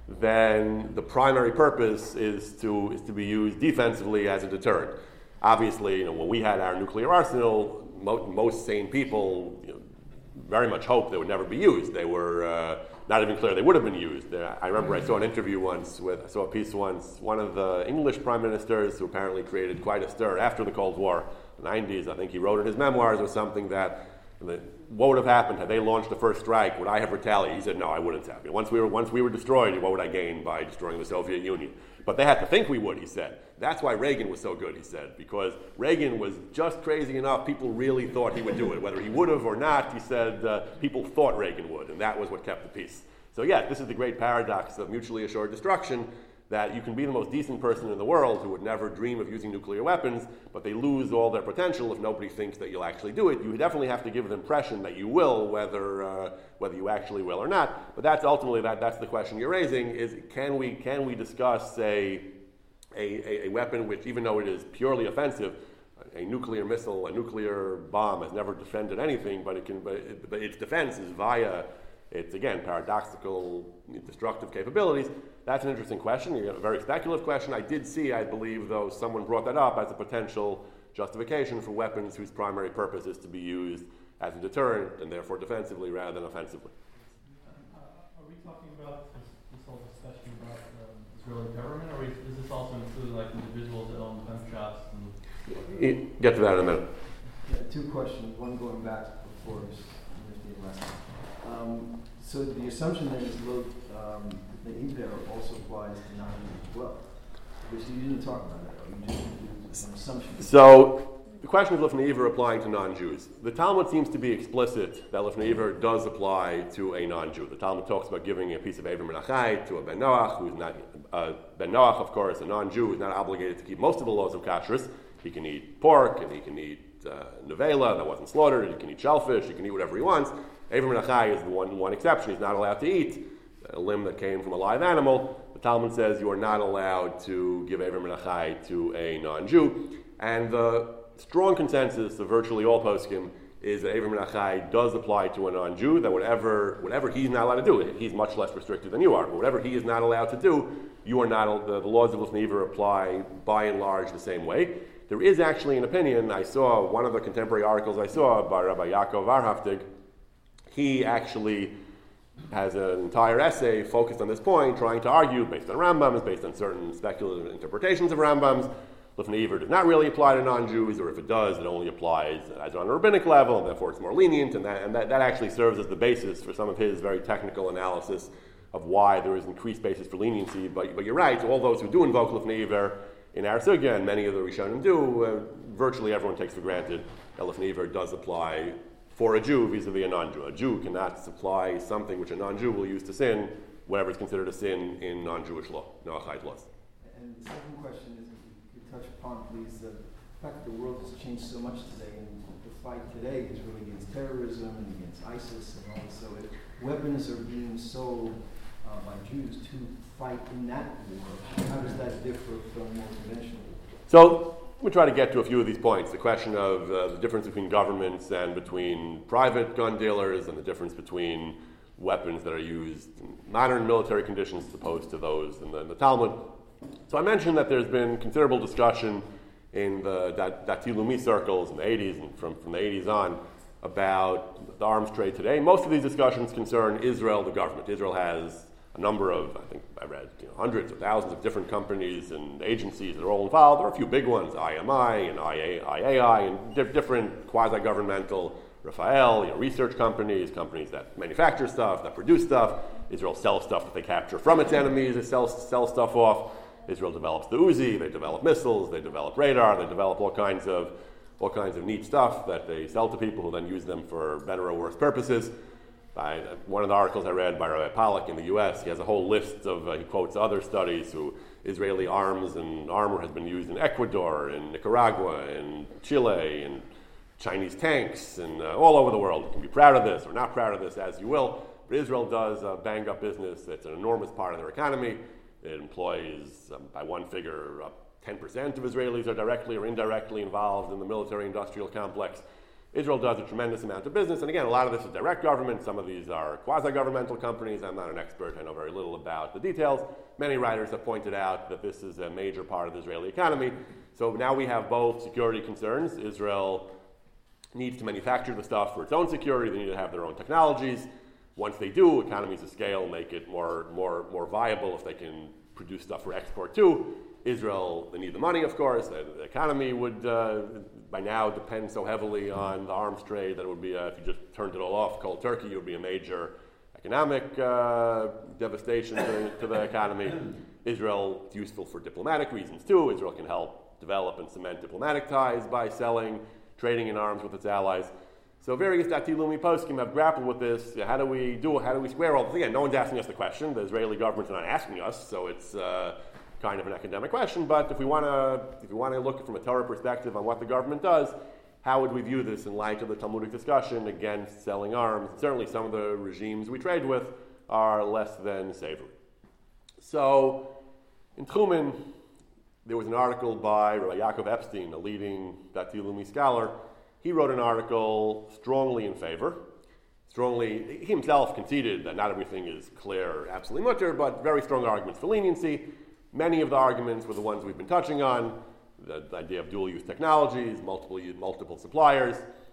then the primary purpose is to is to be used defensively as a deterrent. Obviously, you know, when we had our nuclear arsenal, mo- most sane people, you know, very much hoped they would never be used. They were uh, not even clear they would have been used. Uh, I remember I saw an interview once with, I saw a piece once, one of the English prime ministers who apparently created quite a stir after the Cold War, the nineties, I think he wrote in his memoirs or something that, that what would have happened had they launched the first strike? Would I have retaliated? He said, no, I wouldn't have. Once we were once we were destroyed, what would I gain by destroying the Soviet Union? But they had to think we would, he said. That's why Reagan was so good, he said, because Reagan was just crazy enough. People really thought he would do it. Whether he would have or not, he said, uh, people thought Reagan would, and that was what kept the peace. So yeah, this is the great paradox of mutually assured destruction, that you can be the most decent person in the world who would never dream of using nuclear weapons, but they lose all their potential if nobody thinks that you'll actually do it. You definitely have to give the impression that you will, whether uh, whether you actually will or not. But that's ultimately that that's the question you're raising: is can we can we discuss a a, a weapon which, even though it is purely offensive, a nuclear missile, a nuclear bomb has never defended anything, but it can but, it, but its defense is via its, again, paradoxical destructive capabilities. That's an interesting question, a very speculative question. I did see, I believe, though, someone brought that up as a potential justification for weapons whose primary purpose is to be used as a deterrent and therefore defensively rather than offensively.
Uh, are we talking about this, this whole discussion about the Israeli government, or is, does this also include like individuals that own gun shops? And
Get to that in a minute.
Yeah, two questions. One going back before the last one. Um, so the assumption then is, look, um, the Iver also applies to non-Jews as well. Because you didn't talk about that, or you just used an assumption.
So the question of Lifnei Iver applying to non-Jews. The Talmud seems to be explicit that Lifnei Iver does apply to a non-Jew. The Talmud talks about giving a piece of Aver Menachai to a Ben Noach, who's not, uh, Ben Noach, of course, a non-Jew, is not obligated to keep most of the laws of kashrus. He can eat pork, and he can eat uh, nevela that wasn't slaughtered, he can eat shellfish, he can eat whatever he wants. Aver Menachai is the one, one exception. He's not allowed to eat a limb that came from a live animal. The Talmud says you are not allowed to give Aver Menachai to a non-Jew. And the strong consensus of virtually all poskim is that Aver Menachai does apply to a non-Jew, that whatever whatever he's not allowed to do, he's much less restricted than you are, but whatever he is not allowed to do, you are not, the, the laws of Lifnei Iver apply by and large the same way. There is actually an opinion, I saw one of the contemporary articles I saw by Rabbi Yaakov Varhaftig. He actually has an entire essay focused on this point, trying to argue, based on Rambams, based on certain speculative interpretations of Rambams, Lifnei Iver does not really apply to non-Jews, or if it does, it only applies as on a rabbinic level, and therefore it's more lenient, and that, and that, that actually serves as the basis for some of his very technical analysis of why there is increased basis for leniency. But, but you're right, all those who do invoke Lifnei Iver in our sugya, and many of the Rishonim do, uh, virtually everyone takes for granted that Lifnei Iver does apply for a Jew vis-a-vis a non-Jew. A Jew cannot supply something which a non-Jew will use to sin, whatever is considered a sin in non-Jewish law, Noachide laws.
And the second question is, if you could touch upon, please, the fact that the world has changed so much today, and the fight today is really against terrorism and against ISIS and all this. So if weapons are being sold uh, by Jews to fight in that war, how does that differ from more conventional?
So we try to get to a few of these points. The question of uh, the difference between governments and between private gun dealers, and the difference between weapons that are used in modern military conditions as opposed to those in the, in the Talmud. So I mentioned that there's been considerable discussion in the Dati Lumi circles in the eighties and from, from the eighties on about the arms trade today. Most of these discussions concern Israel, the government. Israel has a number of, I think I read, you know, hundreds or thousands of different companies and agencies that are all involved. There are a few big ones, I M I and I A I, and di- different quasi-governmental, Rafael, you know, research companies, companies that manufacture stuff, that produce stuff. Israel sells stuff that they capture from its enemies, it sells, sells stuff off. Israel develops the Uzi, they develop missiles, they develop radar, they develop all kinds of all kinds of neat stuff that they sell to people who then use them for better or worse purposes. By, one of the articles I read by Rabbi Pollack in the U S, he has a whole list of, uh, he quotes other studies who Israeli arms and armor has been used in Ecuador, in Nicaragua, in Chile, in Chinese tanks, and uh, all over the world. You can be proud of this or not proud of this, as you will. But Israel does a bang-up business. It's an enormous part of their economy. It employs, um, by one figure, uh, ten percent of Israelis are directly or indirectly involved in the military-industrial complex. Israel does a tremendous amount of business, and again, a lot of this is direct government. Some of these are quasi-governmental companies. I'm not an expert. I know very little about the details. Many writers have pointed out that this is a major part of the Israeli economy. So now we have both security concerns. Israel needs to manufacture the stuff for its own security. They need to have their own technologies. Once they do, economies of scale make it more, more, more viable if they can produce stuff for export too. Israel, they need the money, of course. The, the economy would, uh, by now, depend so heavily on the arms trade that it would be, uh, if you just turned it all off, cold turkey, it would be a major economic uh, devastation to, to the economy. Israel is useful for diplomatic reasons, too. Israel can help develop and cement diplomatic ties by selling, trading in arms with its allies. So various Dati Leumi poskim have grappled with this. How do we do? How do we square all this? Again, no one's asking us the question. The Israeli government's not asking us, so it's uh, kind of an academic question. But if we want to, if we want to look from a Torah perspective on what the government does, how would we view this in light of the Talmudic discussion against selling arms? Certainly, some of the regimes we trade with are less than savory. So, in Tchumen, there was an article by Rabbi Yaakov Epstein, a leading Dati Leumi scholar. He wrote an article strongly in favor. Strongly, he himself conceded that not everything is clear, absolutely mutter, but very strong arguments for leniency. Many of the arguments were the ones we've been touching on, the, the idea of dual-use technologies, multiple multiple suppliers.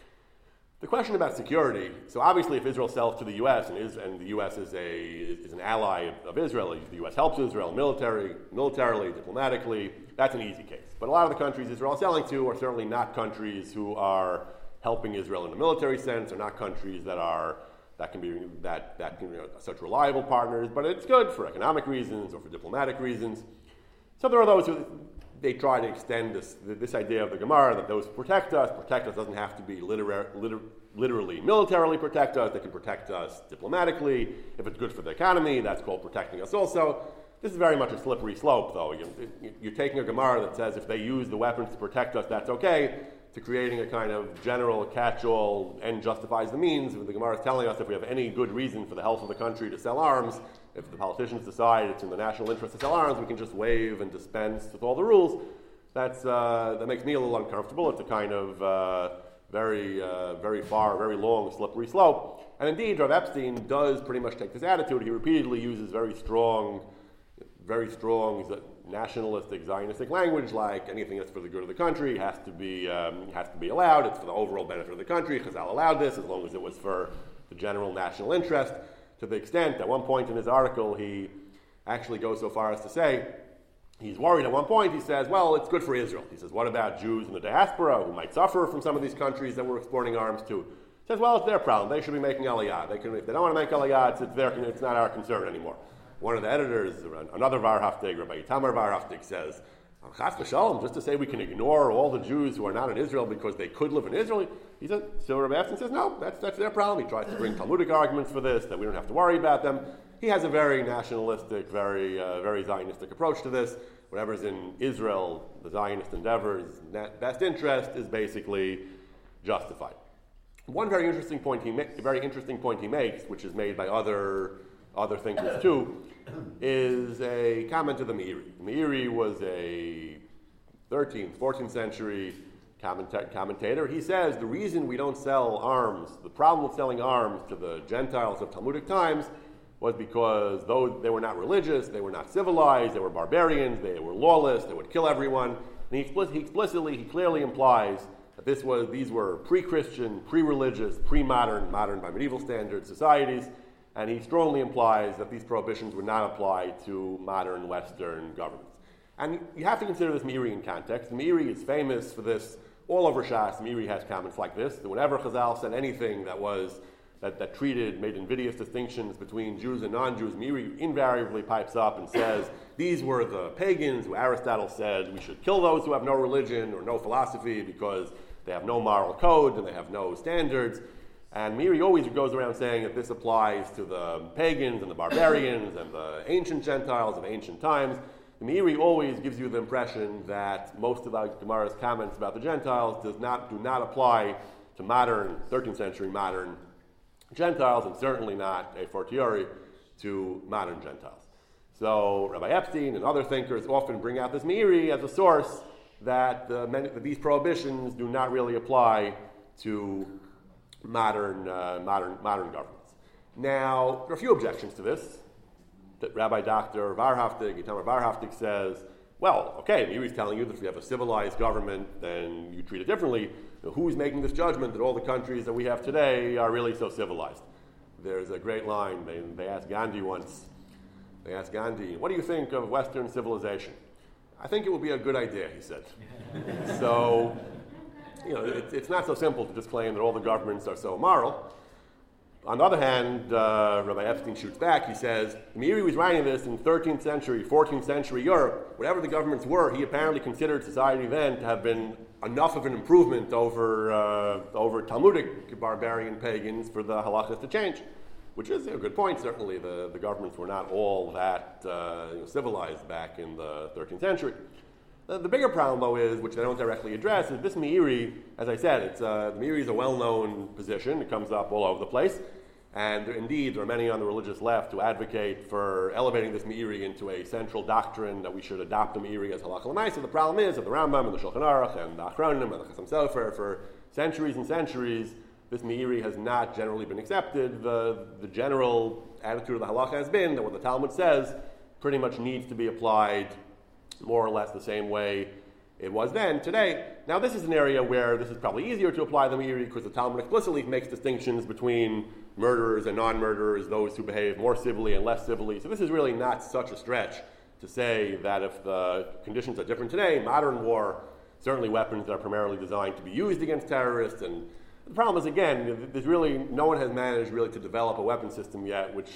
The question about security, so obviously if Israel sells to the U S and, is, and the U S is, a, is an ally of, of Israel, the U S helps Israel military, militarily, diplomatically, that's an easy case. But a lot of the countries Israel is selling to are certainly not countries who are helping Israel in a military sense, or not countries that are that can be that that can be such reliable partners. But it's good for economic reasons or for diplomatic reasons. So there are those who they try to extend this this idea of the Gemara that those who protect us protect us doesn't have to be literar, liter, literally militarily protect us. They can protect us diplomatically. If it's good for the economy, that's called protecting us also. This is very much a slippery slope, though. You're, you're taking a Gemara that says if they use the weapons to protect us, that's okay, to creating a kind of general catch-all end justifies the means. The Gemara is telling us if we have any good reason for the health of the country to sell arms, if the politicians decide it's in the national interest to sell arms, we can just waive and dispense with all the rules. That's, uh, that makes me a little uncomfortable. It's a kind of uh, very, uh, very far, very long, slippery slope. And indeed, Rav Epstein does pretty much take this attitude. He repeatedly uses very strong very strong nationalistic, Zionistic language, like anything that's for the good of the country has to be um, has to be allowed. It's for the overall benefit of the country. Chazal allowed this as long as it was for the general national interest. To the extent, at one point in his article, he actually goes so far as to say he's worried. At one point, he says, "Well, it's good for Israel." He says, "What about Jews in the diaspora who might suffer from some of these countries that we're exporting arms to?" He says, "Well, it's their problem. They should be making aliyah. They can, if they don't want to make aliyah, it's, it's their, it's not our concern anymore." One of the editors, another Varhaftig, Rabbi Itamar Varhaftig, says, Chas v'shalom, just to say we can ignore all the Jews who are not in Israel because they could live in Israel. He said, so Rabbi Epstein says, no, that's, that's their problem. He tries to bring Talmudic arguments for this, that we don't have to worry about them. He has a very nationalistic, very uh, very Zionistic approach to this. Whatever's in Israel, the Zionist endeavor's best interest is basically justified. One very interesting point he ma- very interesting point he makes, which is made by other other thinkers too, is a comment of the Meiri. Meiri was a thirteenth, fourteenth century commenta- commentator. He says the reason we don't sell arms, the problem with selling arms to the Gentiles of Talmudic times was because though they were not religious, they were not civilized, they were barbarians, they were lawless, they would kill everyone. And he, explicit, he explicitly, he clearly implies that this was, these were pre-Christian, pre-religious, pre-modern, modern by medieval standards societies. And he strongly implies that these prohibitions would not apply to modern Western governments. And you have to consider this Meiri in context. The Meiri is famous for this all over Shas. Meiri has comments like this, that whenever Chazal said anything that was that, that treated, made invidious distinctions between Jews and non-Jews, Meiri invariably pipes up and says, these were the pagans who Aristotle said we should kill those who have no religion or no philosophy because they have no moral code and they have no standards. And Meiri always goes around saying that this applies to the pagans and the barbarians and the ancient Gentiles of ancient times. Meiri always gives you the impression that most of the Gemara's comments about the Gentiles does not do not apply to modern, thirteenth century modern Gentiles, and certainly not a fortiori to modern Gentiles. So Rabbi Epstein and other thinkers often bring out this Meiri as a source that, the, that these prohibitions do not really apply to modern, uh, modern, modern governments. Now, there are a few objections to this. That Rabbi Doctor Varhaftig, Itamar Varhaftig says, well, okay, Meiri's telling you that if you have a civilized government, then you treat it differently. Now, who's making this judgment that all the countries that we have today are really so civilized? There's a great line. They, they asked Gandhi once, they asked Gandhi, what do you think of Western civilization? I think it would be a good idea, he said. So, you know, it, it's not so simple to just claim that all the governments are so immoral. On the other hand, uh, Rabbi Epstein shoots back. He says, Meiri was writing this in thirteenth century, fourteenth century Europe. Whatever the governments were, he apparently considered society then to have been enough of an improvement over uh, over Talmudic barbarian pagans for the halachas to change, which is a good point. Certainly, the, the governments were not all that uh, you know, civilized back in the thirteenth century. The, the bigger problem, though, is, which they don't directly address, is this Meiri, as I said, it's uh, the Meiri is a well-known position. It comes up all over the place. And there, indeed, there are many on the religious left who advocate for elevating this Meiri into a central doctrine that we should adopt the Meiri as halakha l'maisa. The problem is that the Rambam and the Shulchan Aruch and the Achronim and the Chasam Sofer, for centuries and centuries, this Meiri has not generally been accepted. The, the general attitude of the halakha has been that what the Talmud says pretty much needs to be applied more or less the same way it was then, today. Now, this is an area where this is probably easier to apply the Meiri because the Talmud explicitly makes distinctions between murderers and non-murderers, those who behave more civilly and less civilly. So this is really not such a stretch to say that if the conditions are different today, modern war, certainly weapons that are primarily designed to be used against terrorists. And the problem is, again, there's really, no one has managed really to develop a weapon system yet which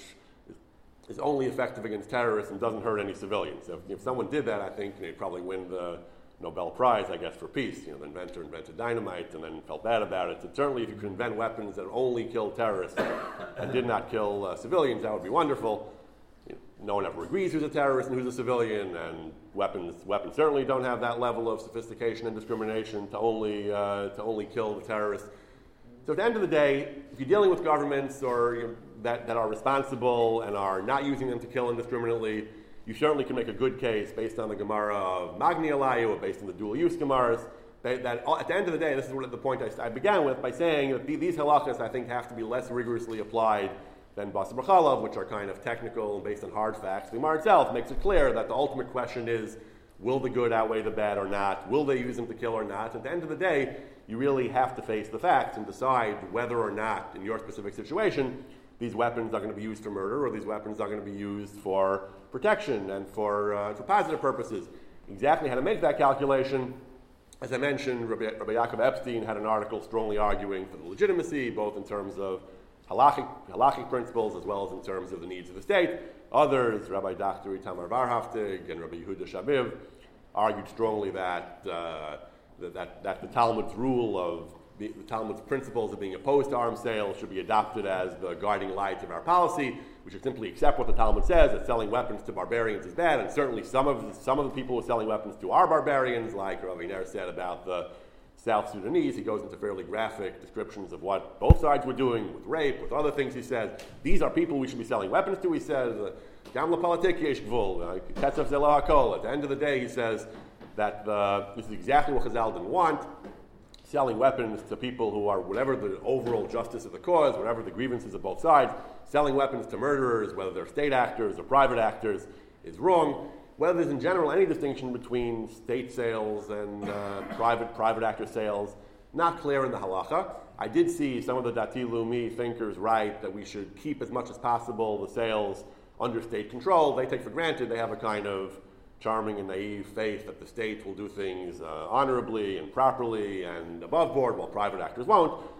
is only effective against terrorists and doesn't hurt any civilians. So if, if someone did that, I think they'd probably win the Nobel Prize, I guess, for peace. You know, the inventor invented dynamite and then felt bad about it. So certainly if you could invent weapons that only killed terrorists and did not kill uh, civilians, that would be wonderful. You know, no one ever agrees who's a terrorist and who's a civilian, and weapons weapons certainly don't have that level of sophistication and discrimination to only uh, to only kill the terrorists. So at the end of the day, if you're dealing with governments or you know, that, that are responsible and are not using them to kill indiscriminately, you certainly can make a good case based on the Gemara of Magni Alayu or based on the dual-use Gemaras, that, that at the end of the day, this is the point I, I began with by saying that these halachas, I think, have to be less rigorously applied than Basar B'chalav, which are kind of technical and based on hard facts. The Gemara itself makes it clear that the ultimate question is, will the good outweigh the bad or not? Will they use them to kill or not? At the end of the day, you really have to face the facts and decide whether or not, in your specific situation, these weapons are going to be used for murder or these weapons are going to be used for protection and for, uh, for positive purposes. Exactly how to make that calculation, as I mentioned, Rabbi, Rabbi Yaakov Epstein had an article strongly arguing for the legitimacy, both in terms of halachic, halachic principles as well as in terms of the needs of the state. Others, Rabbi Doctor Itamar Varhaftig and Rabbi Yehuda Shabiv, argued strongly that, uh, that, that, that the Talmud's rule of The, the Talmud's principles of being opposed to arms sales should be adopted as the guiding lights of our policy. We should simply accept what the Talmud says, that selling weapons to barbarians is bad, and certainly some of the, some of the people who are selling weapons to are barbarians, like Rabbi Ner said about the South Sudanese. He goes into fairly graphic descriptions of what both sides were doing with rape, with other things he says. These are people we should be selling weapons to, he says. Gam l'politik yesh gvul, ketzaf ze lo hakol. At the end of the day, he says that the, this is exactly what Chazal didn't want. Selling weapons to people who are, whatever the overall justice of the cause, whatever the grievances of both sides, selling weapons to murderers, whether they're state actors or private actors, is wrong. Whether there's in general any distinction between state sales and uh, private private actor sales, not clear in the halacha. I did see some of the Dati Leumi thinkers write that we should keep as much as possible the sales under state control. They take for granted they have a kind of charming and naive faith that the state will do things uh, honorably and properly and above board, while private actors won't.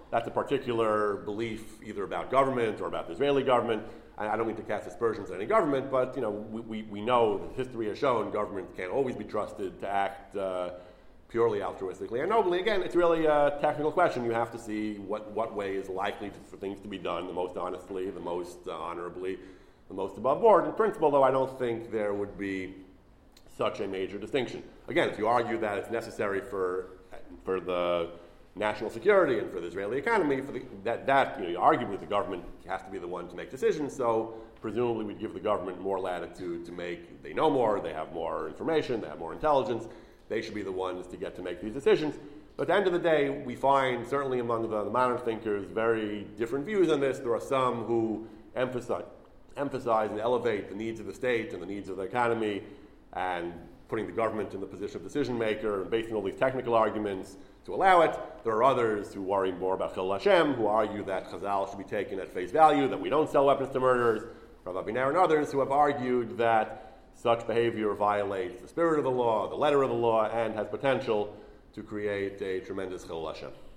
that's a particular belief either about government or about the Israeli government. I don't mean to cast aspersions on any government, but you know, we, we, we know that history has shown governments can't always be trusted to act uh, purely altruistically and nobly. Again, it's really a technical question. You have to see what, what way is likely to, for things to be done the most honestly, the most uh, honorably, the most above board. In principle, though, I don't think there would be such a major distinction. Again, if you argue that it's necessary for, for the national security and for the Israeli economy, for the, that, that you know, arguably the government has to be the one to make decisions, so presumably we'd give the government more latitude to make, they know more, they have more information, they have more intelligence, they should be the ones to get to make these decisions. But at the end of the day, we find, certainly among the, the modern thinkers, very different views on this. There are some who emphasize, emphasize and elevate the needs of the state and the needs of the economy and putting the government in the position of decision maker and basing all these technical arguments to allow it. There are others who worry more about Chillul Hashem, who argue that Chazal should be taken at face value, that we don't sell weapons to murderers. Rav Abiner and others who have argued that such behavior violates the spirit of the law, the letter of the law, and has potential to create a tremendous Chillul Hashem.